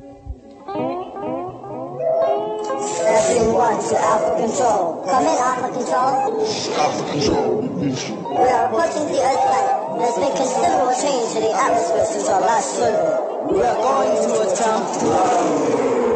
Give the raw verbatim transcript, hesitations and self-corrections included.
Testing one to Alpha Control. Come in, Alpha Control. Alpha Control. We are approaching the Earth planet. There's been considerable change in the atmosphere since our last survey. We are going to attempt to...